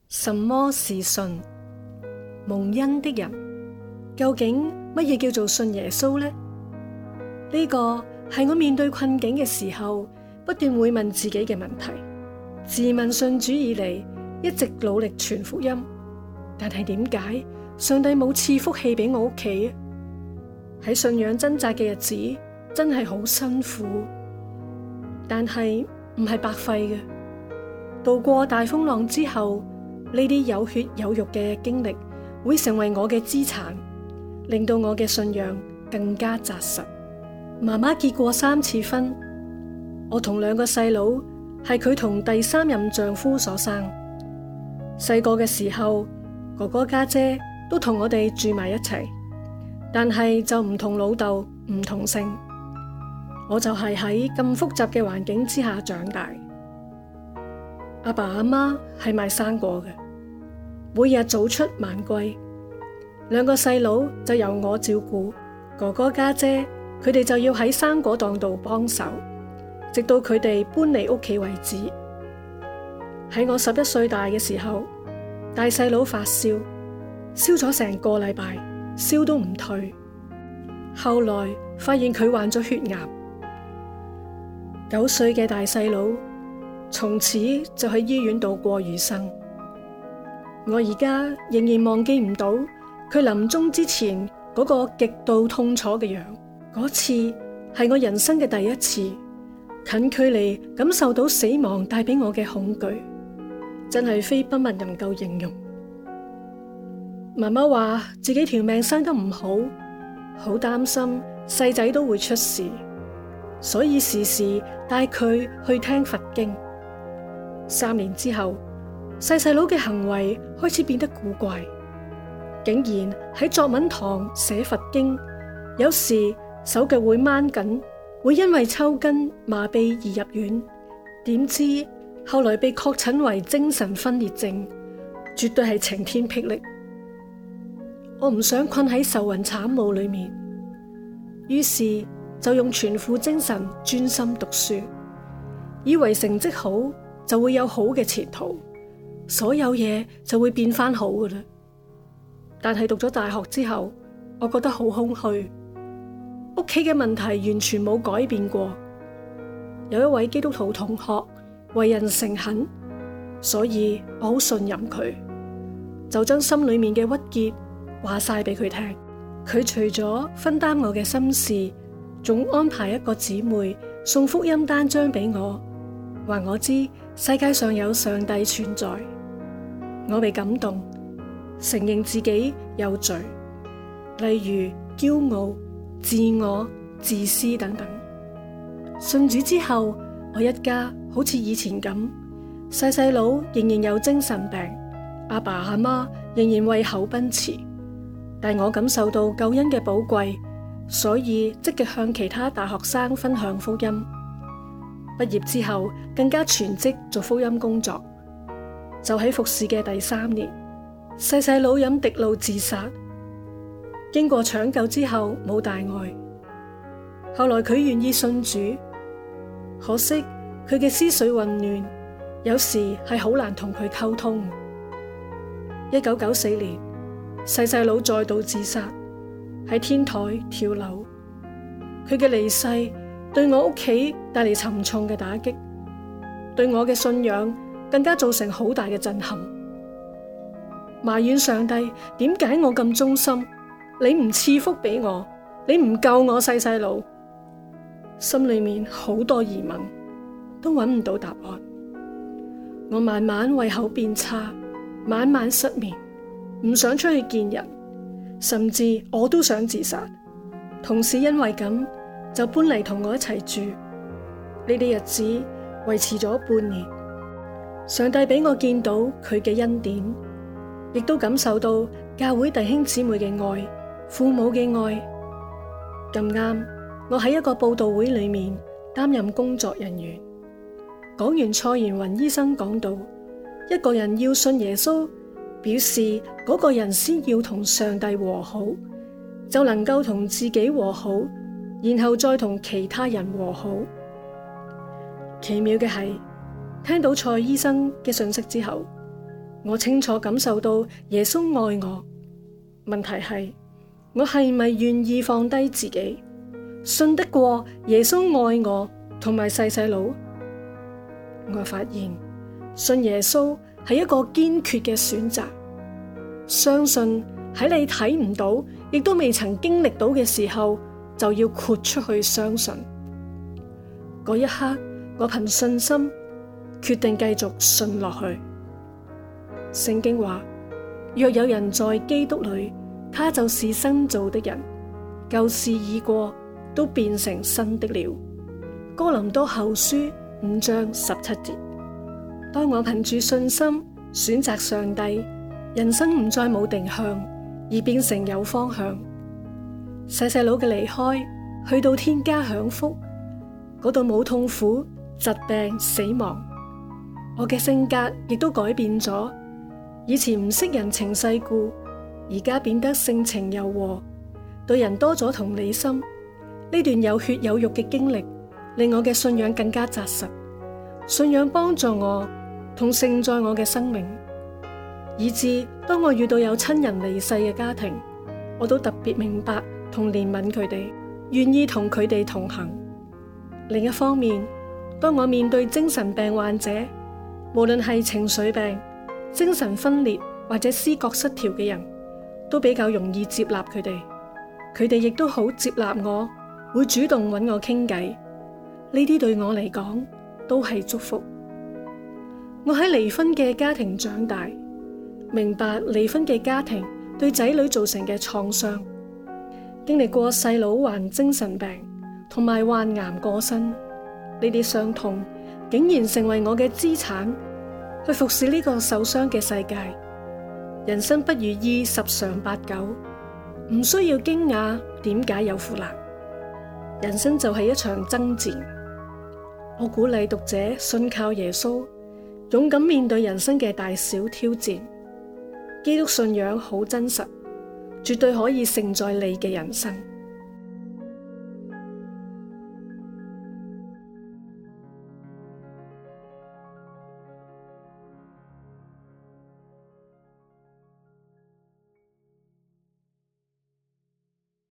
什麼是信？蒙恩的人，究竟乜嘢叫做信耶穌呢？呢個係我面對困境嘅時候不斷會問自己嘅問題。自問信主以嚟，一直努力傳福音，但係點解上帝冇賜福氣俾我屋企？喺信仰掙扎嘅日子真係好辛苦，但係唔係白費嘅。渡過大風浪之後，呢啲有血有肉嘅經歷會成為我嘅資產，令到我嘅信仰更加紮實。媽媽結過3次婚，我同2個細佬係佢同第3任丈夫所生。細個嘅時候，哥哥家姐都同我哋住埋一齊，但係就唔同老豆，唔同姓。我就係喺咁複雜嘅環境之下長大。阿爸阿媽係賣生果嘅，每日早出晚歸。2個細佬就由我照顧，哥哥家姐佢哋就要喺生果檔度幫手，直到佢哋搬離屋企為止。喺我11歲大嘅時候，大細佬發燒，燒咗成個禮拜，燒都唔退。後來發現佢患咗血癌。9歲嘅大細佬從此就喺醫院度過餘生。我而家仍然忘記唔到佢臨終之前嗰個極度痛楚嘅樣。嗰次係我人生嘅第一次近距離感受到死亡帶俾我嘅恐懼，真係非筆墨能夠形容。媽媽話自己條命生得唔好，好擔心細仔都會出事，所以時時帶佢去聽佛經。3年之後，細佬嘅行為開始變得古怪，竟然喺作文堂寫佛經，有時手腳會掹緊，會因為抽筋麻痹而入院。點知後來被確診為精神分裂症，絕對係晴天霹靂。我唔想困喺愁雲慘霧裏面，於是就用全副精神專心讀書，以為成績好就會有好嘅前途，所有嘢就會變翻好㗎喇。但係讀咗大學之後，我覺得好空虛，屋企嘅問題完全冇改變過。有一位基督徒同學為人誠懇，所以我好信任佢，就將心裏面嘅鬱結話晒俾佢聽。佢除咗分擔我嘅心事，仲安排一個姊妹送福音單張俾我，話我知世界上有上帝存在。我被感動，承認自己有罪，例如驕傲、自我、自私等等。信主之後，我一家好似以前咁，細佬仍然有精神病，阿爸阿媽仍然為口奔馳，但我感受到救恩嘅寶貴，所以積極向其他大學生分享福音。畢業之後更加全職做福音工作。就喺服侍嘅第3年，細佬飲滴露自殺，經過搶救之後冇大礙。後來佢願意信主，可惜佢嘅思緒混亂，有時係好難同佢溝通。1994年，細佬再度自殺，喺天台跳樓。佢嘅離世對我屋企帶嚟沉重嘅打擊，對我嘅信仰更加造成好大嘅震撼。埋怨上帝，點解我咁忠心，你唔賜福俾我，你唔救我細佬？心裏面好多疑問，都揾唔到答案。我慢慢胃口變差，晚晚失眠，唔想出去見人，甚至我都想自殺。同事因為咁就搬嚟同我一齊住。呢啲日子維持咗半年。上帝俾我見到佢嘅恩典，亦都感受到教會弟兄姊妹嘅愛、父母嘅愛。咁啱，我喺一個佈道會裏面擔任工作人員。講完蔡元雲醫生講到，一個人要信耶穌，表示嗰個人先要同上帝和好，就能夠同自己和好，然後再同其他人和好。奇妙嘅係，聽到蔡醫生嘅信息之後， 我清楚感受到耶穌愛我。問題係，我係咪願意放低自己，信得過耶穌愛我同埋細佬？我發現信耶穌係一個堅決嘅選擇，相信喺你睇唔到，亦都未曾經歷到嘅時候，就要豁出去相信。嗰一刻，我憑信心決定繼續信落去。聖經話：若有人在基督裏，他就是新造的人，舊事已過，都變成新的了。哥林多後書5章17節。當我憑住信心選擇上帝，人生唔再冇定向，而變成有方向。細佬嘅離開，去到天家享福，嗰度冇痛苦、疾病、死亡。我嘅性格亦都改變咗，以前唔識人情世故，而家變得性情柔和，對人多咗同理心。呢段有血有肉嘅經歷，令我嘅信仰更加紮實。信仰幫助我同承載我嘅生命，以致當我遇到有親人離世嘅家庭，我都特別明白同憐憫佢哋，願意同佢哋同行。另一方面，當我面對精神病患者，無論係情緒病、精神分裂或者思覺失調嘅人，都比較容易接納佢哋。佢哋亦都好接納我，會主動揾我傾偈。呢啲對我嚟講都係祝福。我喺離婚嘅家庭長大，明白離婚嘅家庭對仔女造成嘅創傷，經歷過細佬患精神病同埋患癌過身，呢啲傷痛竟然成為我嘅資產，去服侍呢個受傷嘅世界。人生不如意十常八九，唔需要驚訝點解有苦難。人生就係一場爭戰。我鼓勵讀者信靠耶穌，勇敢面對人生嘅大小挑戰。基督信仰好真實，絕對可以承載你嘅人生。